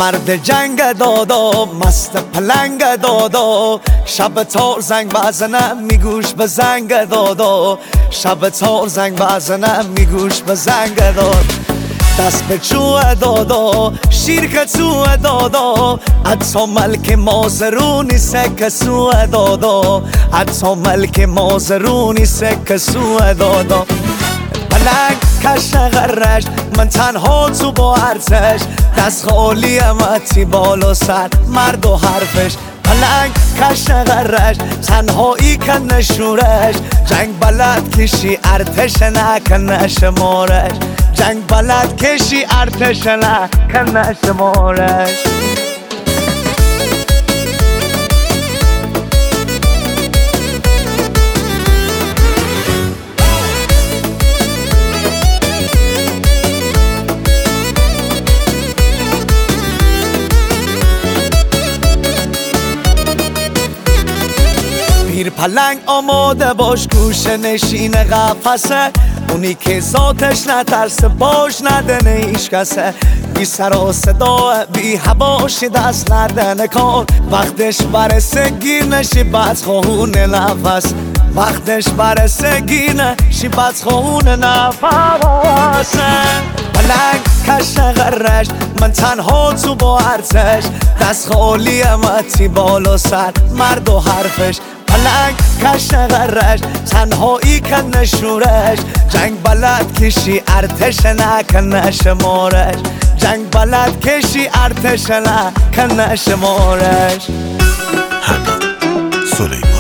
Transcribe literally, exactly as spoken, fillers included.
مرد جنگ دادا مست پلنگ دادا شب تار زنگ بزنم میگوش به زنگ دادا شب تار زنگ بزنم میگوش به زنگ دادا دست به چوه دادا شیر که توه دادا حتی ملک مازرونی سکه سوه دادا حتی ملک مازرونی سکه سوه دادا پلنگ کش غرش من تنها تو با ارتش دست خالی امتی بالا سر مرد و حرفش پلنگ کش غرش تنهایی که نشورش جنگ بلد کشی ارتش نکنه شمارش جنگ بلد کشی ارتش نکنه شمارش پیر پلنگ آماده باش گوشه نشین قفسه اونی که ذاتش نترسه باش ندنه ایش کسه بی سر و صدا بی هواشی دست ندنه کار وقتش برسه گیر نشی بدخواهون نفس وقتش برسه گیر نشی بدخواهون نفسه پلنگ کش غرش من تنها تو با ارتش دست خالی امتی بالا سر مرد و حرفش پلنگ کش غرش تنهایی که نشورش جنگ بلد کشی ارتش نکنه شمارش جنگ بلد کشی ارتش نکنه شمارش حمید سلیمانی